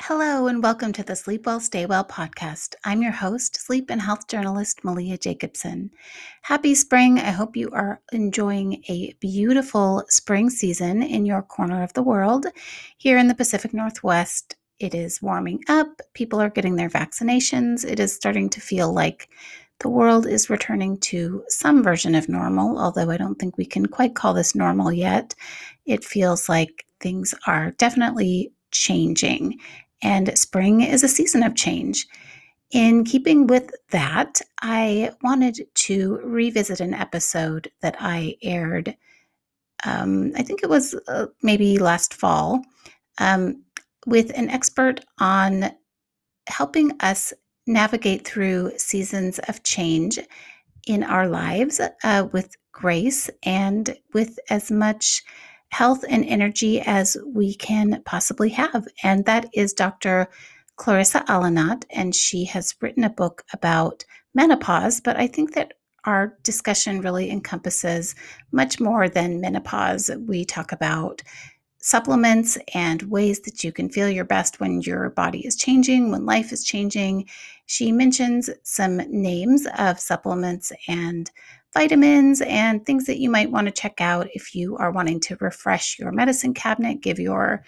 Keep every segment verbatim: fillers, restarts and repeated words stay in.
Hello, and welcome to the Sleep Well, Stay Well podcast. I'm your host, sleep and health journalist Malia Jacobson. Happy spring. I hope you are enjoying a beautiful spring season in your corner of the world. Here in the Pacific Northwest, it is warming up. People are getting their vaccinations. It is starting to feel like the world is returning to some version of normal, although I don't think we can quite call this normal yet. It feels like things are definitely changing. And spring is a season of change. In keeping with that, I wanted to revisit an episode that I aired, um, I think it was uh, maybe last fall, um, with an expert on helping us navigate through seasons of change in our lives uh, with grace and with as much health and energy as we can possibly have. And that is Doctor Clarissa Alinat, and she has written a book about menopause, but I think that our discussion really encompasses much more than menopause. We talk about supplements and ways that you can feel your best when your body is changing, when life is changing. She mentions some names of supplements and vitamins and things that you might want to check out if you are wanting to refresh your medicine cabinet, give your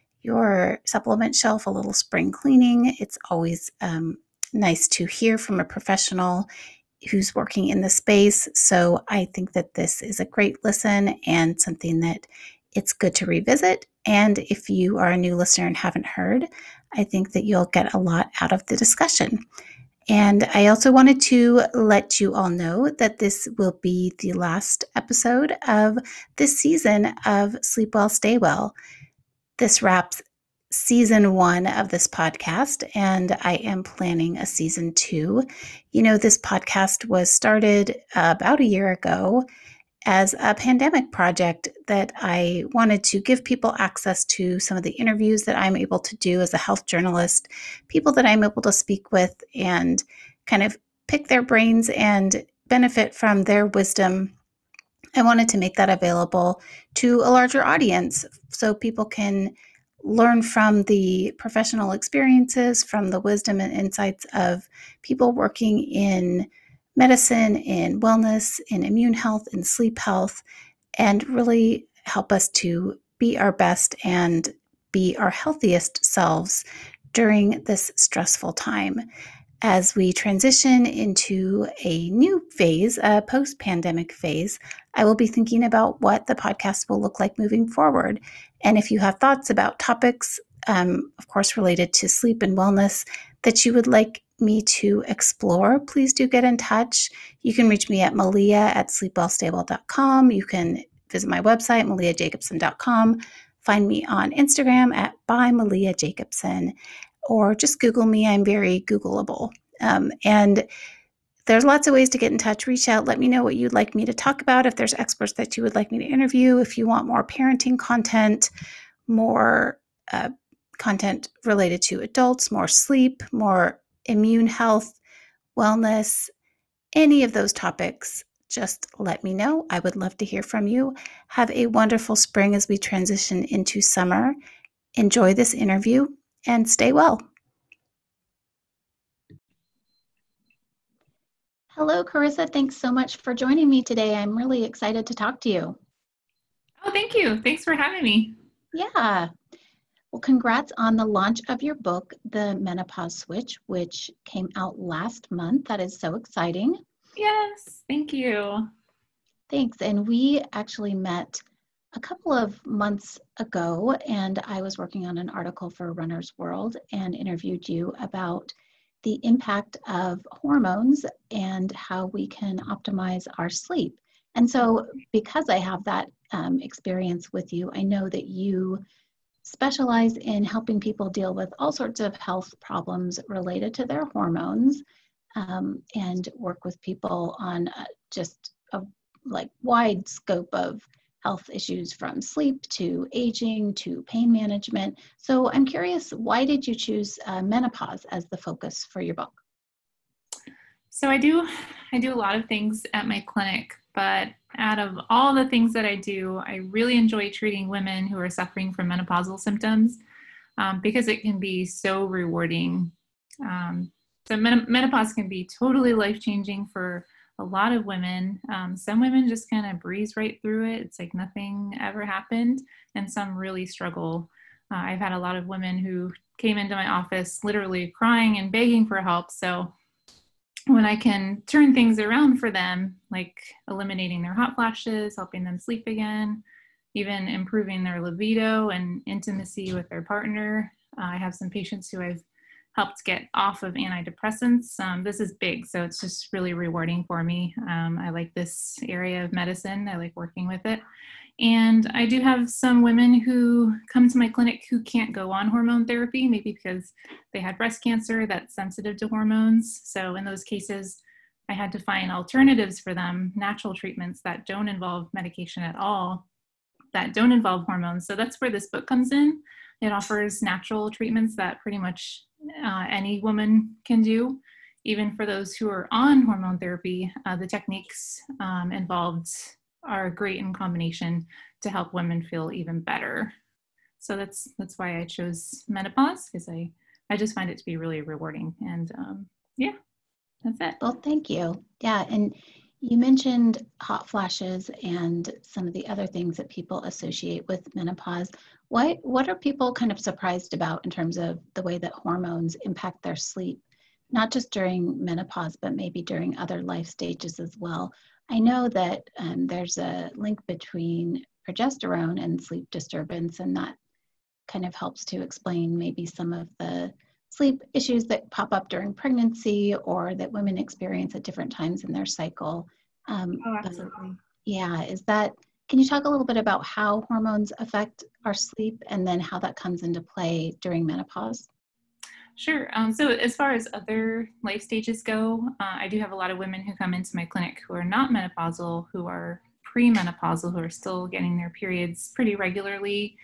your supplement shelf a little spring cleaning. It's always um, nice to hear from a professional who's working in the space. So I think that this is a great listen and something that it's good to revisit. And if you are a new listener and haven't heard, I think that you'll get a lot out of the discussion. And I also wanted to let you all know that this will be the last episode of this season of Sleep Well, Stay Well. This wraps season one of this podcast, and I am planning a season two. You know, this podcast was started uh, about a year ago as a pandemic project that I wanted to give people access to some of the interviews that I'm able to do as a health journalist, people that I'm able to speak with and kind of pick their brains and benefit from their wisdom. I wanted to make that available to a larger audience so people can learn from the professional experiences, from the wisdom and insights of people working in medicine, in wellness, in immune health, in sleep health, and really help us to be our best and be our healthiest selves during this stressful time. As we transition into a new phase, a post-pandemic phase, I will be thinking about what the podcast will look like moving forward. And if you have thoughts about topics, um, of course, related to sleep and wellness that you would like me to explore, please do get in touch. You can reach me at malia at sleep well stay well dot com. You can visit my website, malia jacobson dot com. Find me on Instagram at by malia jacobson. Or just Google me. I'm very Googleable. Um, and there's lots of ways to get in touch. Reach out. Let me know what you'd like me to talk about. If there's experts that you would like me to interview, if you want more parenting content, more uh, content related to adults, more sleep, more immune health, wellness, any of those topics, just let me know. I would love to hear from you. Have a wonderful spring as we transition into summer. Enjoy this interview and stay well. Hello, Clarissa. Thanks so much for joining me today. I'm really excited to talk to you. Oh, thank you. Thanks for having me. Yeah. Well, congrats on the launch of your book, The Menopause Switch, which came out last month. That is so exciting. Yes, thank you. Thanks. And we actually met a couple of months ago, and I was working on an article for Runner's World and interviewed you about the impact of hormones and how we can optimize our sleep. And so because I have that um, experience with you, I know that you specialize in helping people deal with all sorts of health problems related to their hormones um, and work with people on uh, just a like wide scope of health issues from sleep to aging to pain management. So I'm curious, why did you choose uh, menopause as the focus for your book? So I do, I do a lot of things at my clinic, but out of all the things that I do, I really enjoy treating women who are suffering from menopausal symptoms. um, because it can be so rewarding. Um, so men- menopause can be totally life-changing for a lot of women. Um, some women just kind of breeze right through it. It's like nothing ever happened, and some really struggle. Uh, I've had a lot of women who came into my office literally crying and begging for help. So when I can turn things around for them, like eliminating their hot flashes, helping them sleep again, even improving their libido and intimacy with their partner. Uh, I have some patients who I've helped get off of antidepressants. Um, this is big, so it's just really rewarding for me. Um, I like this area of medicine. I like working with it. And I do have some women who come to my clinic who can't go on hormone therapy, maybe because they had breast cancer that's sensitive to hormones. So in those cases, I had to find alternatives for them, natural treatments that don't involve medication at all, that don't involve hormones. So that's where this book comes in. It offers natural treatments that pretty much uh, any woman can do. Even for those who are on hormone therapy, uh, the techniques um, involved are great in combination to help women feel even better. So that's that's why I chose menopause, because I, I just find it to be really rewarding. And um, yeah, that's it. Well, thank you. Yeah, and you mentioned hot flashes and some of the other things that people associate with menopause. What what are people kind of surprised about in terms of the way that hormones impact their sleep, not just during menopause, but maybe during other life stages as well? I know that um, there's a link between progesterone and sleep disturbance, and that kind of helps to explain maybe some of the sleep issues that pop up during pregnancy or that women experience at different times in their cycle. Um, Oh, but absolutely. yeah, is that, can you talk a little bit about how hormones affect our sleep and then how that comes into play during menopause? Sure. Um, so as far as other life stages go, uh, I do have a lot of women who come into my clinic who are not menopausal, who are premenopausal, who are still getting their periods pretty regularly,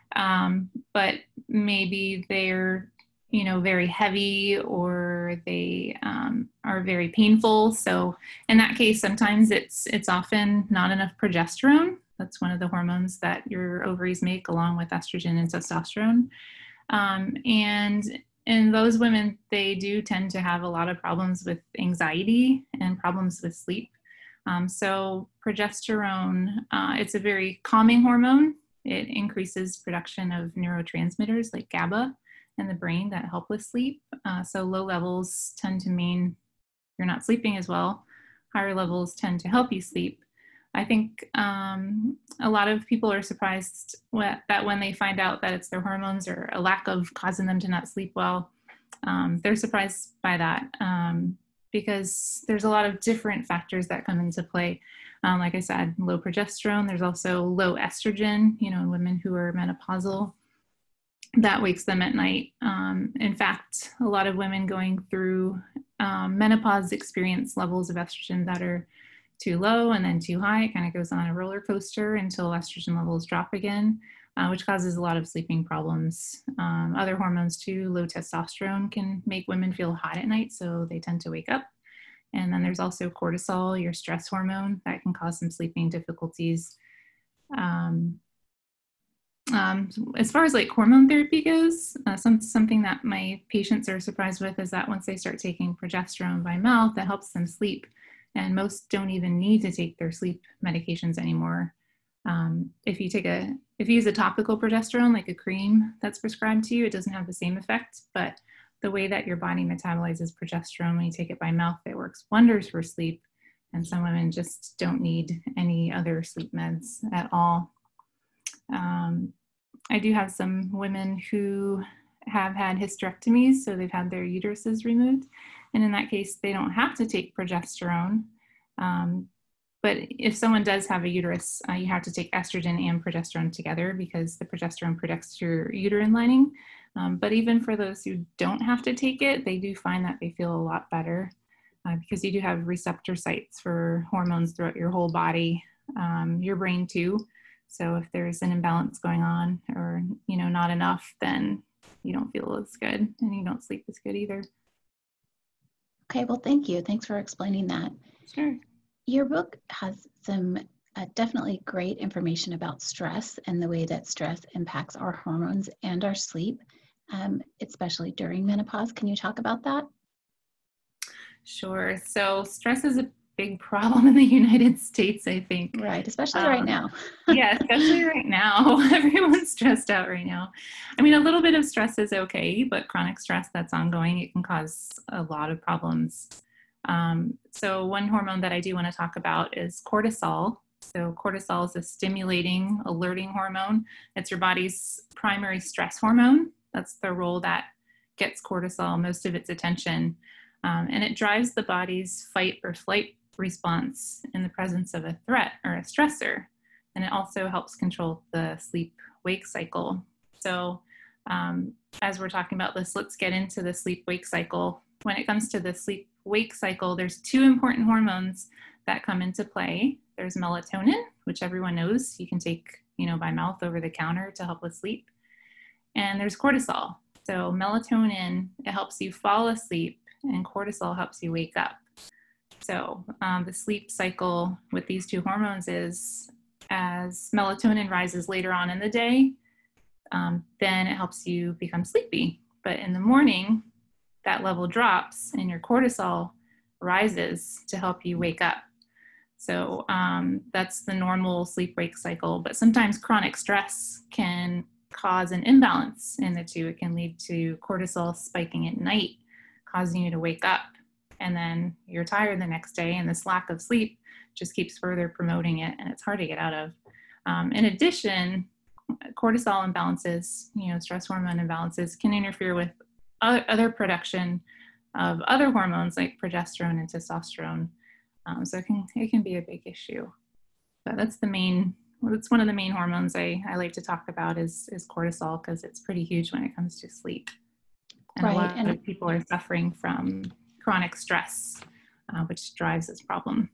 um, but maybe they're, you know, very heavy or they um, are very painful. So in that case, sometimes it's it's often not enough progesterone. That's one of the hormones that your ovaries make, along with estrogen and testosterone. Um, and in those women, they do tend to have a lot of problems with anxiety and problems with sleep. Um, so progesterone, uh, it's a very calming hormone. It increases production of neurotransmitters like GABA in the brain that help with sleep. Uh, so low levels tend to mean you're not sleeping as well. Higher levels tend to help you sleep. I think um, a lot of people are surprised that when they find out that it's their hormones or a lack of causing them to not sleep well, um, they're surprised by that um, because there's a lot of different factors that come into play. Um, like I said, low progesterone. There's also low estrogen, you know, in women who are menopausal. That wakes them at night. Um, in fact, a lot of women going through um, menopause experience levels of estrogen that are too low and then too high. It kind of goes on a roller coaster until estrogen levels drop again, uh, which causes a lot of sleeping problems. Um, other hormones too, low testosterone can make women feel hot at night, so they tend to wake up. And then there's also cortisol, your stress hormone, that can cause some sleeping difficulties. Um, um, as far as like hormone therapy goes, uh, some, something that my patients are surprised with is that once they start taking progesterone by mouth, that helps them sleep. And most don't even need to take their sleep medications anymore. Um, if you take a, if you use a topical progesterone, like a cream that's prescribed to you, it doesn't have the same effect, but the way that your body metabolizes progesterone when you take it by mouth, it works wonders for sleep. And some women just don't need any other sleep meds at all. Um, I do have some women who have had hysterectomies, so they've had their uteruses removed. And in that case, they don't have to take progesterone. Um, but if someone does have a uterus, uh, you have to take estrogen and progesterone together because the progesterone protects your uterine lining. Um, but even for those who don't have to take it, they do find that they feel a lot better uh, because you do have receptor sites for hormones throughout your whole body, um, your brain too. So if there's an imbalance going on or, you know, not enough, then you don't feel as good and you don't sleep as good either. Okay, well, thank you. Thanks for explaining that. Sure. Your book has some uh, definitely great information about stress and the way that stress impacts our hormones and our sleep. um, especially during menopause. Can you talk about that? Sure. So stress is a big problem in the United States, I think. Right, especially right Um, now. yeah, especially right now. Everyone's stressed out right now. I mean, a little bit of stress is okay, but chronic stress that's ongoing, it can cause a lot of problems. Um, so one hormone that I do want to talk about is cortisol. So cortisol is a stimulating, alerting hormone. It's your body's primary stress hormone. That's the role that gets cortisol most of its attention. Um, and it drives the body's fight or flight response in the presence of a threat or a stressor. And it also helps control the sleep-wake cycle. So um, as we're talking about this, let's get into the sleep-wake cycle. When it comes to the sleep-wake cycle, there's two important hormones that come into play. There's melatonin, which everyone knows you can take, you know, by mouth over the counter to help with sleep. And there's cortisol. So melatonin, it helps you fall asleep, and cortisol helps you wake up. So um, the sleep cycle with these two hormones is, as melatonin rises later on in the day, um, then it helps you become sleepy. But in the morning, that level drops and your cortisol rises to help you wake up. So um, that's the normal sleep-wake cycle. But sometimes chronic stress can cause an imbalance in the two. It can lead to cortisol spiking at night, causing you to wake up, and then you're tired the next day, and this lack of sleep just keeps further promoting it, and it's hard to get out of. Um, in addition, cortisol imbalances, you know, stress hormone imbalances can interfere with other production of other hormones like progesterone and testosterone. Um, so it can, it can be a big issue. But that's the main, that's one of the main hormones I, I like to talk about is, is cortisol, because it's pretty huge when it comes to sleep. And right. a lot and of people are suffering from chronic stress, uh, which drives this problem.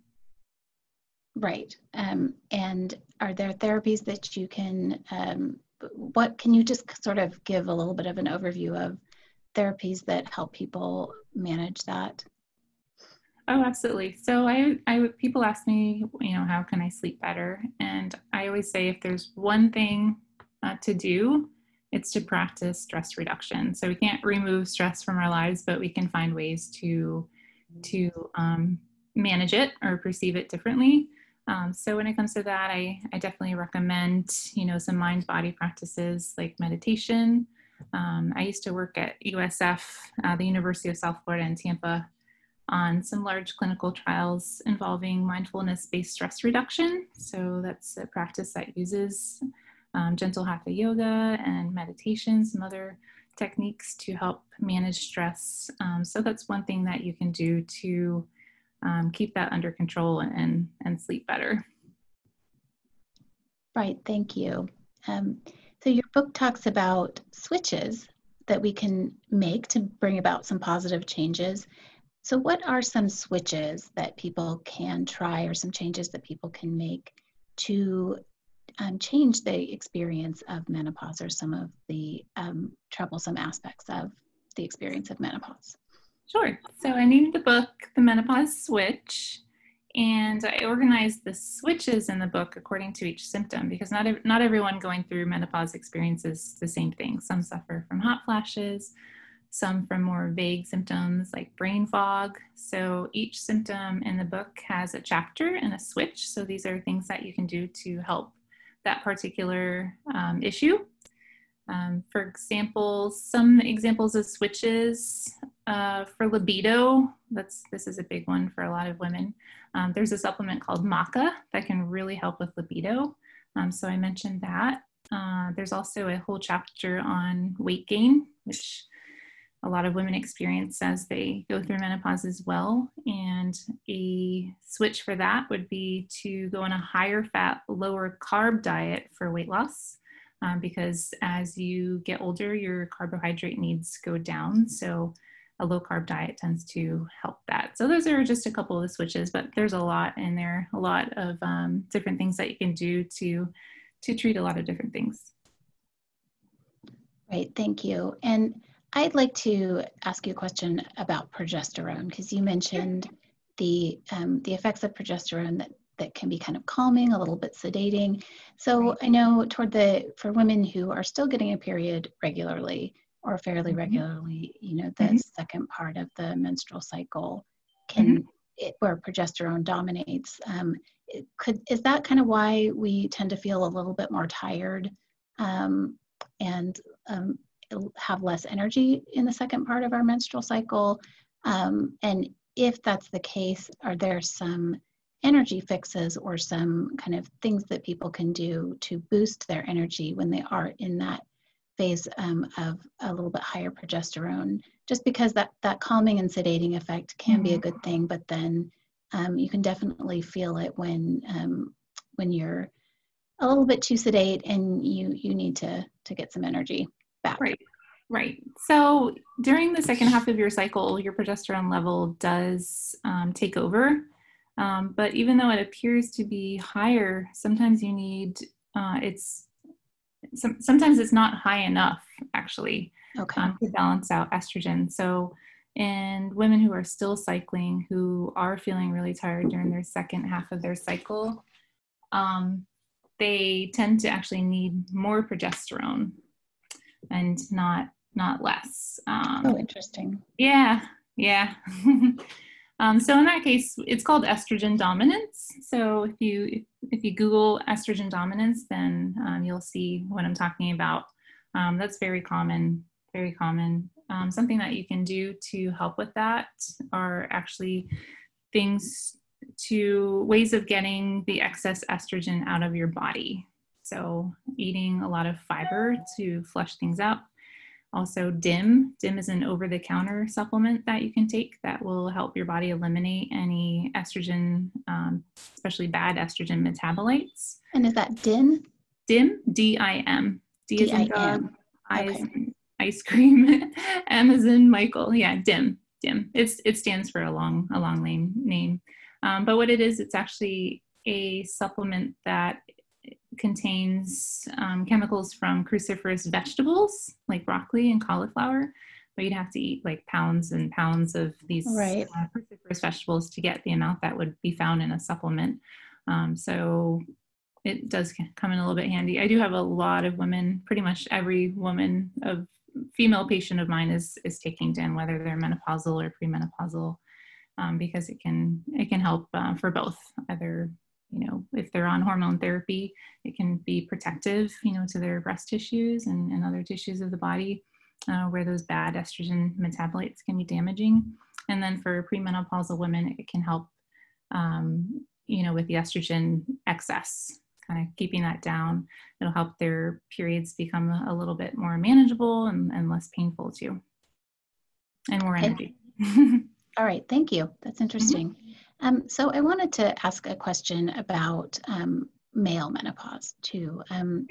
Right. Um, and are there therapies that you can, um, what can you just sort of give a little bit of an overview of therapies that help people manage that? Oh, absolutely. So I, I, people ask me, you know, how can I sleep better? And I always say, if there's one thing uh, to do, it's to practice stress reduction. So we can't remove stress from our lives, but we can find ways to, to um, manage it or perceive it differently. Um, so when it comes to that, I, I definitely recommend, you know, some mind-body practices like meditation. Um, I used to work at U S F, uh, the University of South Florida in Tampa, on some large clinical trials involving mindfulness-based stress reduction. So that's a practice that uses um, gentle hatha yoga and meditation, some other techniques to help manage stress. Um, so that's one thing that you can do to um, keep that under control and, and sleep better. Right, thank you. Um, so your book talks about switches that we can make to bring about some positive changes. So what are some switches that people can try, or some changes that people can make to um, change the experience of menopause, or some of the um, troublesome aspects of the experience of menopause? Sure. So I named the book The Menopause Switch, and I organized the switches in the book according to each symptom, because not, ev- not everyone going through menopause experiences the same thing. Some suffer from hot flashes, some from more vague symptoms like brain fog. So each symptom in the book has a chapter and a switch. So these are things that you can do to help that particular um, issue. Um, for example, some examples of switches uh, for libido, that's, this is a big one for a lot of women. Um, there's a supplement called Maca that can really help with libido. Um, so I mentioned that. Uh, there's also a whole chapter on weight gain, which a lot of women experience as they go through menopause as well. And a switch for that would be to go on a higher fat, lower carb diet for weight loss. Um, because as you get older, your carbohydrate needs go down. So a low carb diet tends to help that. So those are just a couple of the switches, but there's a lot in there, a lot of um, different things that you can do to, to treat a lot of different things. Right, thank you. And I'd like to ask you a question about progesterone, because you mentioned the um, the effects of progesterone that, that can be kind of calming, a little bit sedating. So I know toward the for women who are still getting a period regularly, or fairly Mm-hmm. regularly, you know, the Mm-hmm. second part of the menstrual cycle Mm-hmm. can, it, where progesterone dominates. Um, it could, is that kind of why we tend to feel a little bit more tired um, and um, have less energy in the second part of our menstrual cycle? Um, and if that's the case, are there some energy fixes or some kind of things that people can do to boost their energy when they are in that phase um, of a little bit higher progesterone? Just because that that calming and sedating effect can Mm-hmm. be a good thing, but then um, you can definitely feel it when um, when you're a little bit too sedate and you you need to to get some energy back. Right. Right. So during the second half of your cycle, your progesterone level does um, take over. Um, but even though it appears to be higher, sometimes you need, uh, it's, some, sometimes it's not high enough actually Okay. um, to balance out estrogen. So in women who are still cycling, who are feeling really tired during their second half of their cycle, um, they tend to actually need more progesterone and not not less. Um, Oh, interesting. yeah, yeah. um, so in that case, it's called estrogen dominance. So if you if, if you Google estrogen dominance, then um, you'll see what I'm talking about. Um, that's very common, very common. Um, something that you can do to help with that are actually things to ways of getting the excess estrogen out of your body. So eating a lot of fiber to flush things out. Also D I M. D I M is an over-the-counter supplement that you can take that will help your body eliminate any estrogen, um, especially bad estrogen metabolites. And is that D I N? D I M, D I M. D as in dog, I as Okay. in ice cream, M as in Michael. Yeah, D I M, D I M. It's, it stands for a long, a long name. name. Um, but what it is, it's actually a supplement that contains um, chemicals from cruciferous vegetables like broccoli and cauliflower, but you'd have to eat like pounds and pounds of these Right. uh, cruciferous vegetables to get the amount that would be found in a supplement. Um, so it does come in a little bit handy. I do have a lot of women, pretty much every woman of female patient of mine is is taking D I M, whether they're menopausal or premenopausal, um, because it can it can help uh, for both. Either, you know, if they're on hormone therapy, it can be protective, you know, to their breast tissues and, and other tissues of the body uh, where those bad estrogen metabolites can be damaging. And then for premenopausal women, it can help, um, you know, with the estrogen excess, kind of keeping that down. It'll help their periods become a little bit more manageable and, and less painful too, and more energy. All right, thank you. That's interesting. Mm-hmm. Um, so I wanted to ask a question about um, male menopause too. Um,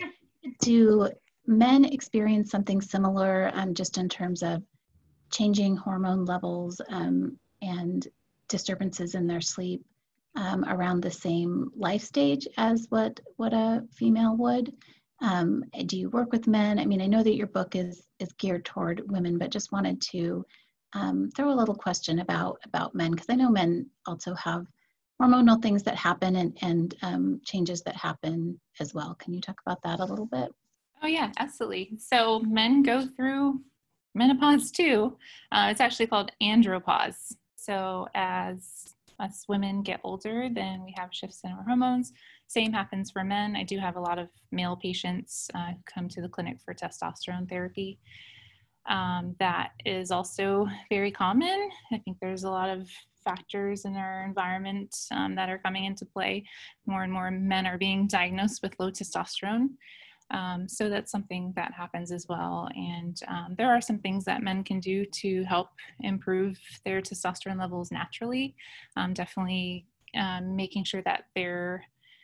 do men experience something similar um, just in terms of changing hormone levels um, and disturbances in their sleep um, around the same life stage as what, what a female would? Um, do you work with men? I mean, I know that your book is, is geared toward women, but just wanted to um, throw a little question about, about men, because I know men also have hormonal things that happen and, and um, changes that happen as well. Can you talk about that a little bit? Oh yeah, absolutely. So men go through menopause too. Uh, it's actually called andropause. So as us women get older, then we have shifts in our hormones. Same happens for men. I do have a lot of male patients uh, who come to the clinic for testosterone therapy. Um, that is also very common. I think there's a lot of factors in our environment um, that are coming into play. More and more men are being diagnosed with low testosterone. Um, so that's something that happens as well. And um, there are some things that men can do to help improve their testosterone levels naturally. Um, definitely um, making sure that they're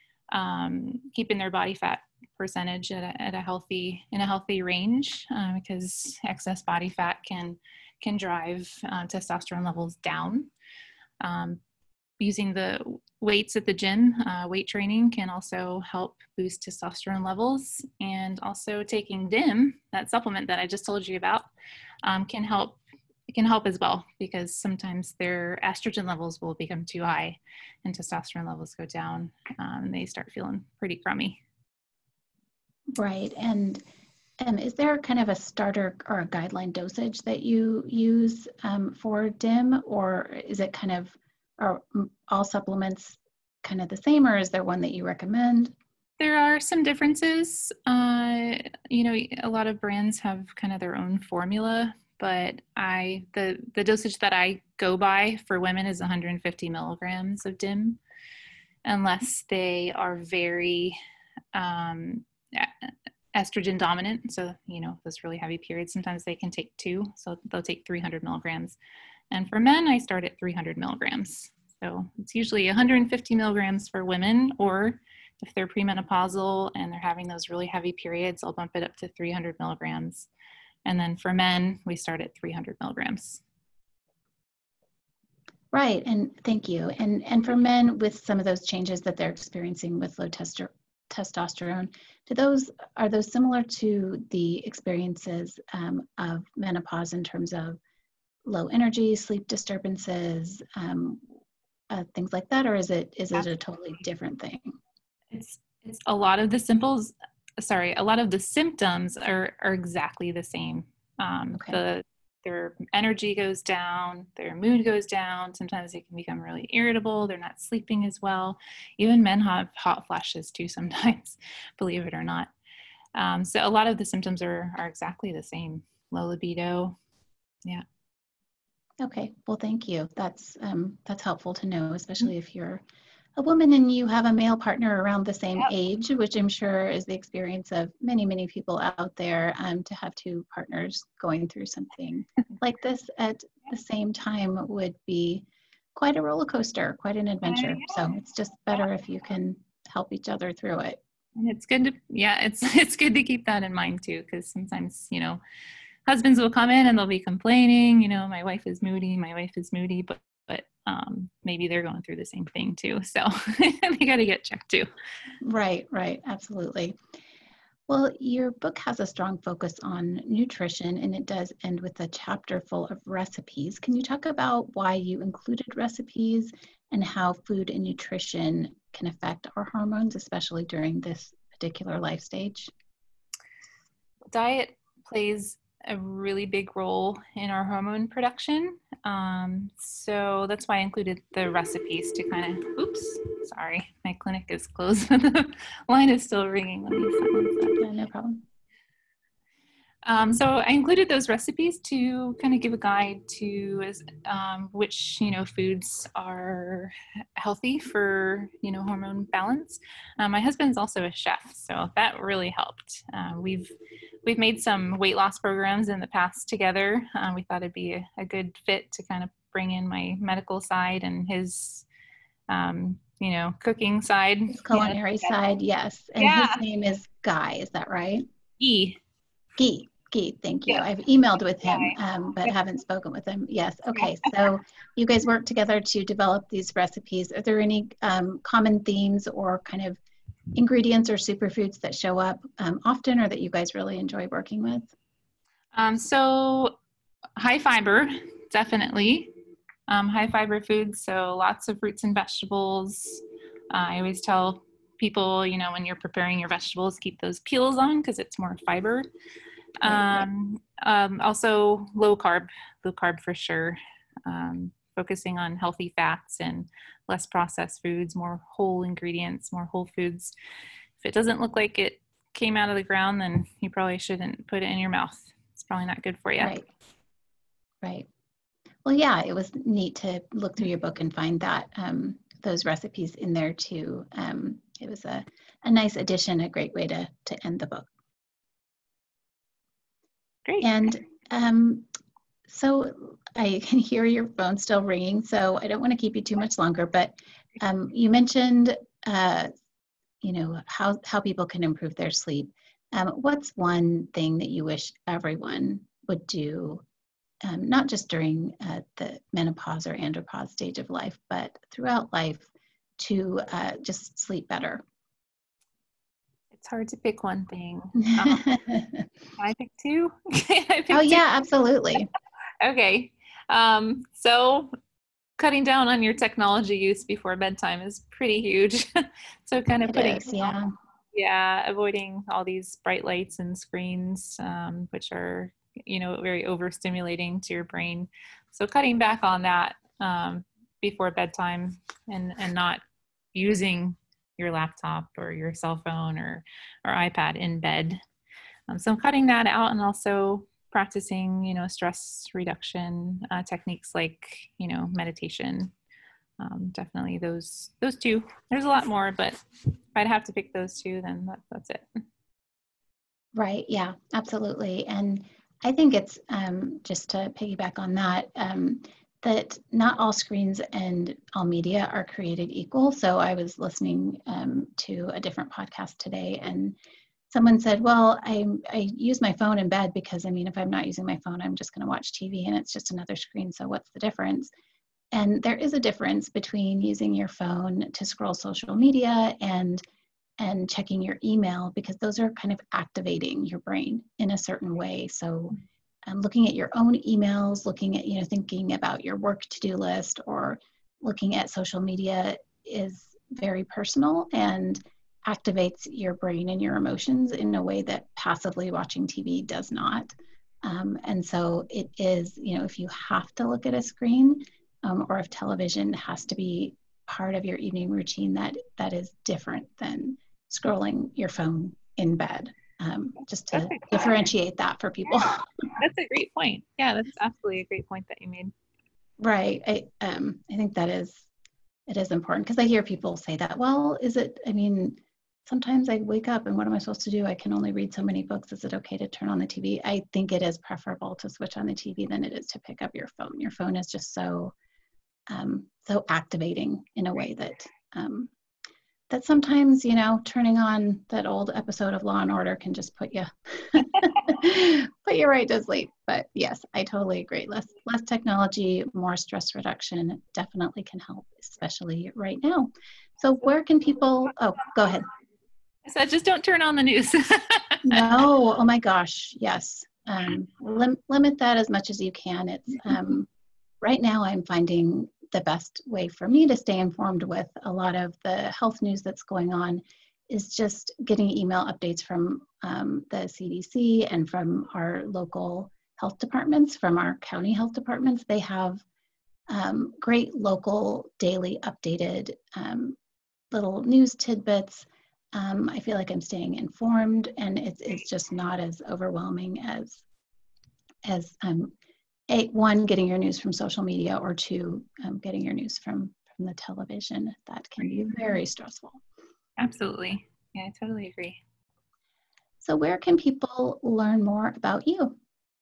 um, keeping their body fat percentage at a, at a healthy, in a healthy range, uh, because excess body fat can, can drive uh, testosterone levels down. Um, using the weights at the gym, uh, weight training can also help boost testosterone levels, and also taking D I M, that supplement that I just told you about, um, can help can help as well, because sometimes their estrogen levels will become too high and testosterone levels go down um, and they start feeling pretty crummy. Right. And Um, is there kind of a starter or a guideline dosage that you use um, for D I M, or is it kind of, are all supplements kind of the same, or is there one that you recommend? There are some differences. Uh, you know, a lot of brands have kind of their own formula, but I the the dosage that I go by for women is one hundred fifty milligrams of D I M, unless they are very um, estrogen dominant. So, you know, those really heavy periods, sometimes they can take two. So they'll take three hundred milligrams. And for men, I start at three hundred milligrams. So it's usually one hundred fifty milligrams for women, or if they're premenopausal and they're having those really heavy periods, I'll bump it up to three hundred milligrams. And then for men, we start at three hundred milligrams. Right, and thank you. And and for men with some of those changes that they're experiencing with low testo testosterone, do those are those similar to the experiences um, of menopause in terms of low energy, sleep disturbances, um, uh, things like that, or is it is it a totally different thing? It's it's a lot of the simples. Sorry, a lot of the symptoms are are exactly the same. Um, Okay. The their energy goes down, their mood goes down. Sometimes they can become really irritable. They're not sleeping as well. Even men have hot flashes too sometimes, believe it or not. Um, so a lot of the symptoms are are exactly the same. Low libido, yeah. Okay, well, thank you. That's um, that's helpful to know, especially if you're a woman and you have a male partner around the same Yep. age, which I'm sure is the experience of many, many people out there, um, to have two partners going through something like this at the same time would be quite a roller coaster, quite an adventure. So it's just better if you can help each other through it. And it's good to, yeah, it's it's good to keep that in mind too, because sometimes, you know, husbands will come in and they'll be complaining, you know, my wife is moody, my wife is moody, but but um, maybe they're going through the same thing too. So they got to get checked too. Right, right, absolutely. Well, your book has a strong focus on nutrition, and it does end with a chapter full of recipes. Can you talk about why you included recipes and how food and nutrition can affect our hormones, especially during this particular life stage? Diet plays a really big role in our hormone production. Um, so that's why I included the recipes to kind of, oops, sorry, my clinic is closed, but the line is still ringing. Let me silence that. Yeah, no problem. Um, so I included those recipes to kind of give a guide to um, which, you know, foods are healthy for, you know, hormone balance. Um, my husband's also a chef, so that really helped. Uh, we've we've made some weight loss programs in the past together. Uh, we thought it'd be a, a good fit to kind of bring in my medical side and his, um, you know, cooking side. His culinary yeah. side, yes. And yeah. his name is Guy, is that right? E. Guy. Guy, thank you. Yeah. I've emailed with him, um, but haven't spoken with him. Yes, okay. So you guys work together to develop these recipes. Are there any um, common themes or kind of ingredients or superfoods that show up um, often, or that you guys really enjoy working with? Um, so high fiber, definitely. Um, high fiber foods, so lots of fruits and vegetables. Uh, I always tell people, you know, when you're preparing your vegetables, keep those peels on because it's more fiber. Um, um, also low carb, low carb for sure. Um, focusing on healthy fats and less processed foods, more whole ingredients, more whole foods. If it doesn't look like it came out of the ground, then you probably shouldn't put it in your mouth. It's probably not good for you. Right. Right. Well, yeah, it was neat to look through your book and find that um, those recipes in there too. Um, it was a, a nice addition, a great way to, to end the book. Great. And um, so I can hear your phone still ringing, so I don't want to keep you too much longer, but um, you mentioned, uh, you know, how, how people can improve their sleep. Um, what's one thing that you wish everyone would do, um, not just during uh, the menopause or andropause stage of life, but throughout life to uh, just sleep better? It's hard to pick one thing. Um, can I pick two? I pick oh two? yeah, absolutely. Okay. Um, so cutting down on your technology use before bedtime is pretty huge. So kind of it putting is, yeah. Yeah, avoiding all these bright lights and screens, um, which are, you know, very overstimulating to your brain. So cutting back on that um, before bedtime, and and not using your laptop or your cell phone or or iPad in bed. Um, so cutting that out, and also practicing, you know, stress reduction uh, techniques like, you know, meditation. Um, definitely those those two. There's a lot more, but if I'd have to pick those two, then that, that's it. Right. Yeah, absolutely. And I think it's um, just to piggyback on that, um, that not all screens and all media are created equal. So I was listening um, to a different podcast today, and someone said, well, I, I use my phone in bed because, I mean, if I'm not using my phone, I'm just going to watch T V and it's just another screen. So what's the difference? And there is a difference between using your phone to scroll social media and and checking your email, because those are kind of activating your brain in a certain way. So um, looking at your own emails, looking at, you know, thinking about your work to-do list, or looking at social media is very personal and activates your brain and your emotions in a way that passively watching T V does not. Um, and so it is, you know, if you have to look at a screen, um, or if television has to be part of your evening routine, that that is different than scrolling your phone in bed, um, just to differentiate that for people. That's a great point. Yeah, that's absolutely a great point that you made. Right. I, um, I think that is, it is important, because I hear people say that, well, is it, I mean, sometimes I wake up and what am I supposed to do? I can only read so many books. Is it okay to turn on the T V? I think it is preferable to switch on the T V than it is to pick up your phone. Your phone is just so, um, so activating in a way that, um, that sometimes, you know, turning on that old episode of Law and Order can just put you put you right to sleep. But yes, I totally agree. Less less technology, more stress reduction definitely can help, especially right now. So where can people, oh, go ahead. So just don't turn on the news. No, oh my gosh, yes. Um, lim- limit that as much as you can. It's um, right now I'm finding the best way for me to stay informed with a lot of the health news that's going on is just getting email updates from um, the C D C and from our local health departments, from our county health departments. They have um, great local daily updated um, little news tidbits. Um, I feel like I'm staying informed, and it's, it's just not as overwhelming as as um, a, one, getting your news from social media, or two, um, getting your news from, from the television. That can be very stressful. Absolutely. Yeah, I totally agree. So where can people learn more about you?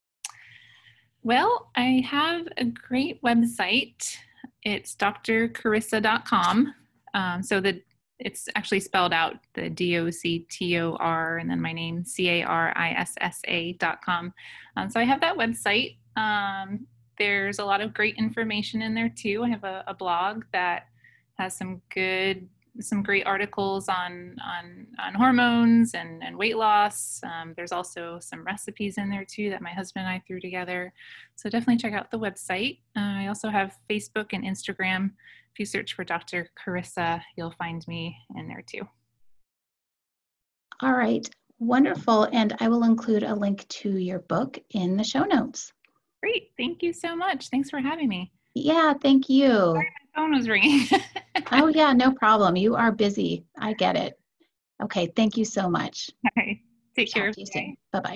Well, I have a great website. It's d r carissa dot com. Um, so the it's actually spelled out, the D O C T O R, and then my name, C A R I S S A dot com. Um, so I have that website. Um, there's a lot of great information in there too. I have a, a blog that has some good, some great articles on on, on hormones and, and weight loss. Um, there's also some recipes in there too that my husband and I threw together. So definitely check out the website. Uh, I also have Facebook and Instagram. If you search for Doctor Carissa, you'll find me in there too. All right, wonderful. And I will include a link to your book in the show notes. Great. Thank you so much. Thanks for having me. Yeah, thank you. Sorry, my phone was ringing. Oh yeah, no problem. You are busy. I get it. Okay, thank you so much. All right. Take Chat care. to you soon. Bye-bye.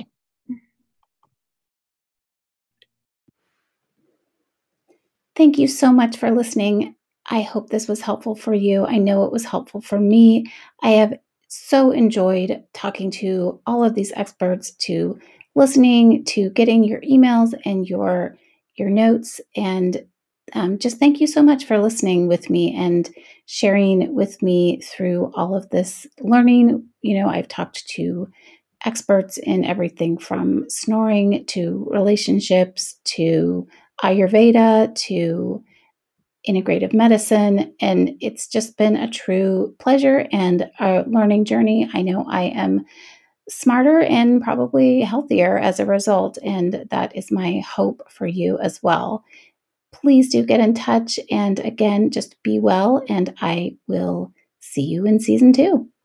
Thank you so much for listening. I hope this was helpful for you. I know it was helpful for me. I have so enjoyed talking to all of these experts, to listening, to getting your emails and your your notes. And um, just thank you so much for listening with me and sharing with me through all of this learning. You know, I've talked to experts in everything from snoring to relationships to Ayurveda to integrative medicine. And it's just been a true pleasure and a learning journey. I know I am smarter and probably healthier as a result. And that is my hope for you as well. Please do get in touch. And again, just be well. And I will see you in season two.